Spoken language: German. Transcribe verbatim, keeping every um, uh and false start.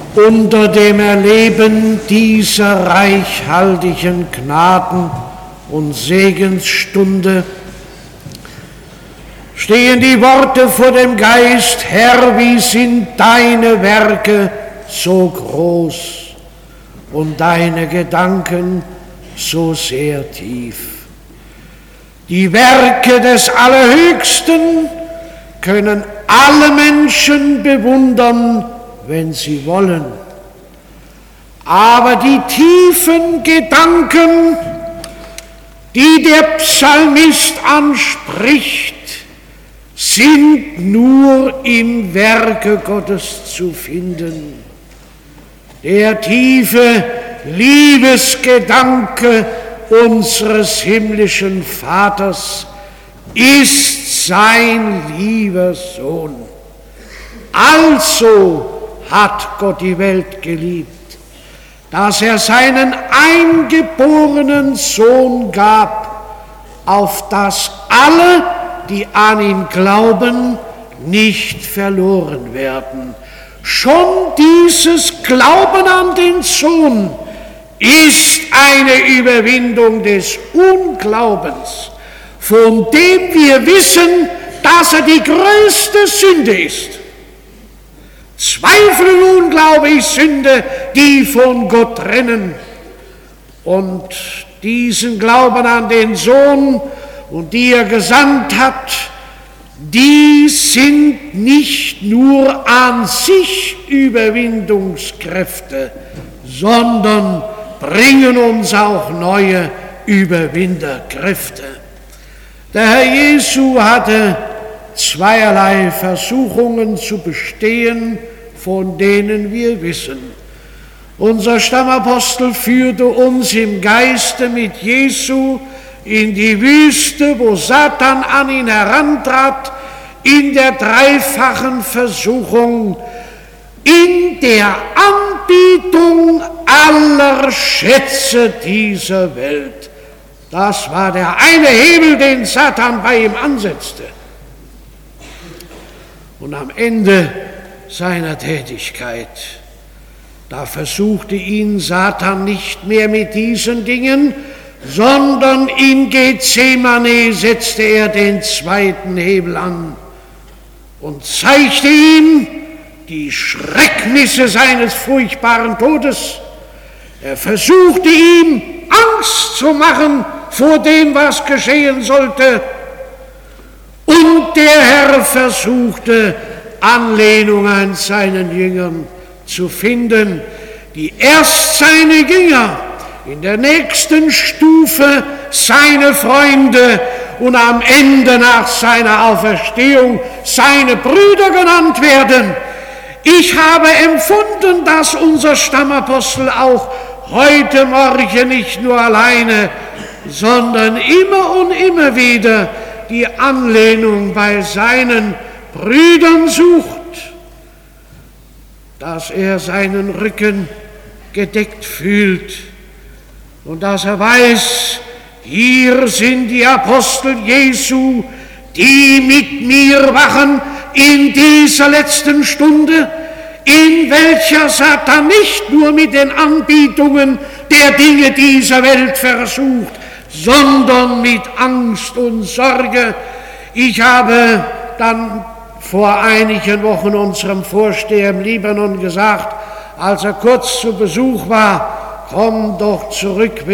Unter dem Erleben dieser reichhaltigen Gnaden- und Segensstunde stehen die Worte vor dem Geist: Herr, wie sind deine Werke so groß und deine Gedanken so sehr tief. Die Werke des Allerhöchsten können alle Menschen bewundern, wenn sie wollen. Aber die tiefen Gedanken, die der Psalmist anspricht, sind nur im Werke Gottes zu finden. Der tiefe Liebesgedanke unseres himmlischen Vaters ist sein lieber Sohn. Also hat Gott die Welt geliebt, dass er seinen eingeborenen Sohn gab, auf dass alle, die an ihn glauben, nicht verloren werden. Schon dieses Glauben an den Sohn ist eine Überwindung des Unglaubens, von dem wir wissen, dass er die größte Sünde ist. Zweifel und Unglaube ist Sünde, die von Gott trennen. Und diesen Glauben an den Sohn und die er gesandt hat, die sind nicht nur an sich Überwindungskräfte, sondern bringen uns auch neue Überwinderkräfte. Der Herr Jesu hatte zweierlei Versuchungen zu bestehen, von denen wir wissen. Unser Stammapostel führte uns im Geiste mit Jesu in die Wüste, wo Satan an ihn herantrat, in der dreifachen Versuchung, in der Anbetung aller Schätze dieser Welt. Das war der eine Hebel, den Satan bei ihm ansetzte. Und am Ende seiner Tätigkeit, da versuchte ihn Satan nicht mehr mit diesen Dingen, sondern in Gethsemane setzte er den zweiten Hebel an und zeigte ihm die Schrecknisse seines furchtbaren Todes. Er versuchte ihm Angst zu machen vor dem, was geschehen sollte. Und der Herr versuchte, Anlehnung an seinen Jüngern zu finden, die erst seine Jünger, in der nächsten Stufe seine Freunde und am Ende nach seiner Auferstehung seine Brüder genannt werden. Ich habe empfunden, dass unser Stammapostel auch heute Morgen nicht nur alleine, sondern immer und immer wieder die Anlehnung bei seinen Brüdern sucht, dass er seinen Rücken gedeckt fühlt und dass er weiß, hier sind die Apostel Jesu, die mit mir wachen in dieser letzten Stunde, in welcher Satan nicht nur mit den Anbietungen der Dinge dieser Welt versucht, sondern mit Angst und Sorge. Ich habe dann vor einigen Wochen unserem Vorsteher im Libanon gesagt, als er kurz zu Besuch war: Komm doch zurück.